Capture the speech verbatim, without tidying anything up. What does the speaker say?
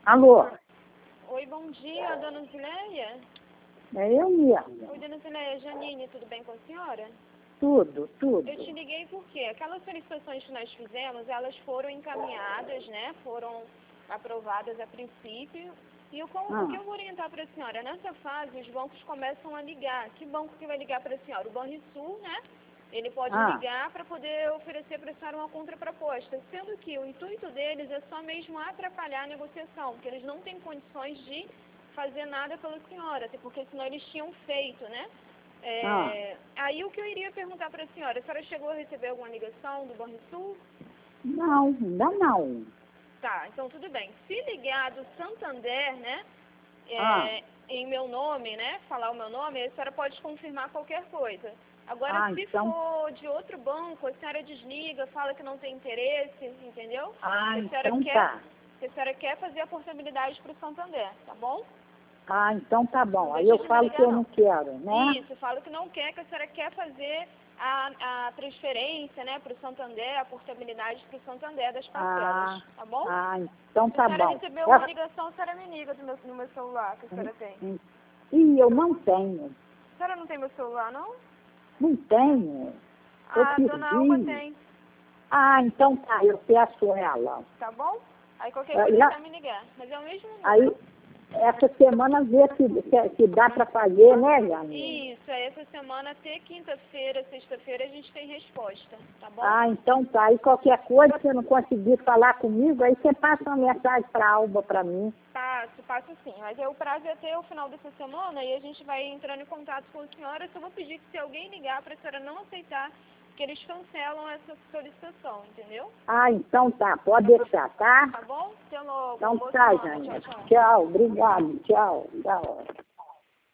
Alô? Oi, bom dia, dona Zileia. É eu mesmo. Oi, dona Zileia, Janine, tudo bem com a senhora? Tudo, tudo. Eu te liguei porque aquelas solicitações que nós fizemos, elas foram encaminhadas, né? Foram aprovadas a princípio. E eu, como, Ah. o que eu vou orientar para a senhora? Nessa fase, os bancos começam a ligar. Que banco que vai ligar para a senhora? O Banrisul, né? Ele pode Ah. ligar para poder oferecer para a senhora uma contraproposta, sendo que o intuito deles é só mesmo atrapalhar a negociação, porque eles não têm condições de fazer nada pela senhora, até porque senão eles tinham feito, né? É, ah. Aí o que eu iria perguntar para a senhora, a senhora chegou a receber alguma ligação do Banrisul? Não, ainda não. Tá, então tudo bem. Se ligar do Santander, né, é, Ah. em meu nome, né, falar o meu nome, a senhora pode confirmar qualquer coisa. Agora, Ah, se então... for de outro banco, a senhora desliga, fala que não tem interesse, entendeu? Ah, que a senhora então quer, tá. que a senhora quer fazer a portabilidade para o Santander, tá bom? Ah, então tá bom. Não Aí deixa eu de me falo ligar, que eu não. não quero, né? Isso, falo que não quer, que a senhora quer fazer a, a transferência, né, para o Santander, a portabilidade para o Santander das parcelas, Ah, tá bom? ah, então Se a tá senhora bom. receber Eu... uma ligação, a senhora me liga do meu, no meu celular que a senhora tem. Ih, eu não tenho. A senhora não tem meu celular, não? Não tenho. Eu Ah, a dona Alba perdi. tem, Ah, então tá, eu peço ela. tá bom? Aí qualquer É, coisa lá- é só me ligar. Mas é o mesmo número. Aí, essa semana ver se, se, se dá para fazer, né, Janine? Isso, aí essa semana, até quinta-feira, sexta-feira, a gente tem resposta, tá bom? Ah, então tá. E qualquer coisa, se você não conseguir falar comigo, aí você passa uma mensagem para a Alba para mim. Passo, passo sim. Mas é o prazo é até o final dessa semana e a gente vai entrando em contato com a senhora. Só vou pedir que se alguém ligar para a senhora não aceitar, que eles cancelam essa solicitação, entendeu? Ah, então tá. Pode deixar, tá? Tá bom? Até logo. Então Boa tá, semana. Janine. Tchau, tchau. Tchau. Obrigado. Tchau. Tchau.